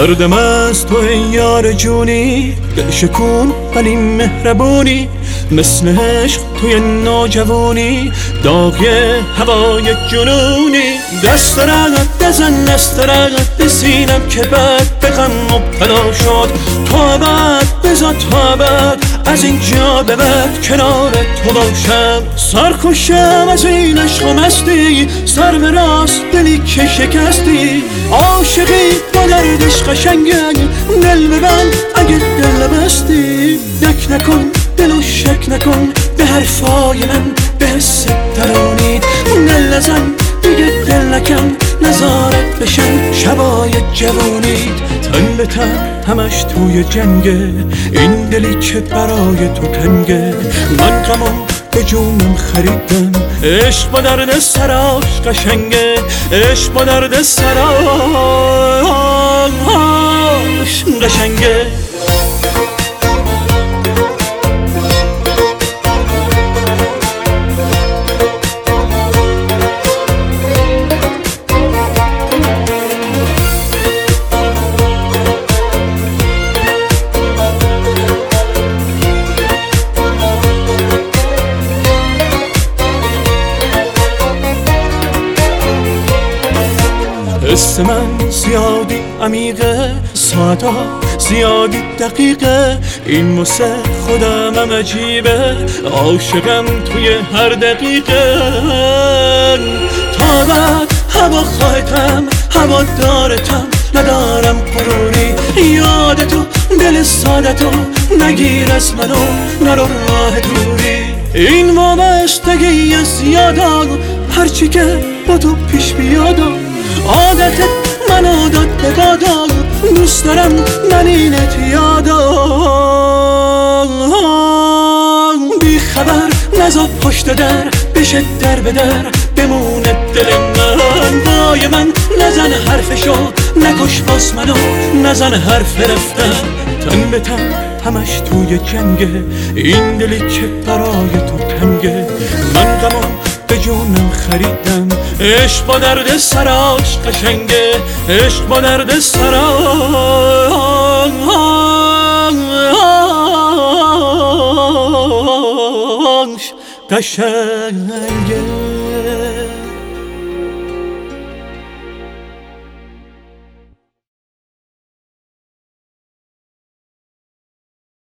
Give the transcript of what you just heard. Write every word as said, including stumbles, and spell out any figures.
دردم از تو ای یار جونی، دل شکون ولی مهربونی، مثل عشق توی نوجوانی، داغی هوای جنونی. دست رقت بزن دست رقت به سینم که بعد به غم مبتلا شد. تو ابد بذار تو ابد از اینجا به بعد کنار تو باشم. سرخوشم از این عشق و مستی، سر به راست دلی که شکستی. عاشقی با دردش قشنگه، دل ببند اگه دل بستی. دک نکن دلو شک نکن به حرفای من، به حس درونید دل نزن دیگه دل نکن، نظارت بشن شبای جوونید. تن به تن همش توی جنگه، این دلی که برای تو تنگه. من غمم به جونم خریدم، عشق با درد سراش قشنگه، عشق با درد سراش قشنگه. حس من زیادی عمیقه، ساعتا زیادی دقیقه، این واسه خودم هم عجیبه. عاشقم توی هر دقیقه، تا بعد هوا خواهتم هوا دارتم، ندارم قرونی. یادتو دل سادتو نگیر از منو، نرو راه دوری. این وابستگی از یادا، هرچی که با تو پیش بیادا. عادتت منو داد به بادا، دوست دارم من اینت یادا. بی خبر نزا پشت در، بشه در به در بمونه دل من. وای من نزن حرفشو، نکش باز منو نزن حرف رفتن. تن به تن همش توی جنگه، این دلی که برای تو تنگه. من غمم به جونم خریدم، عشق با درد سراش قشنگه، عشق با درد سراش قشنگه.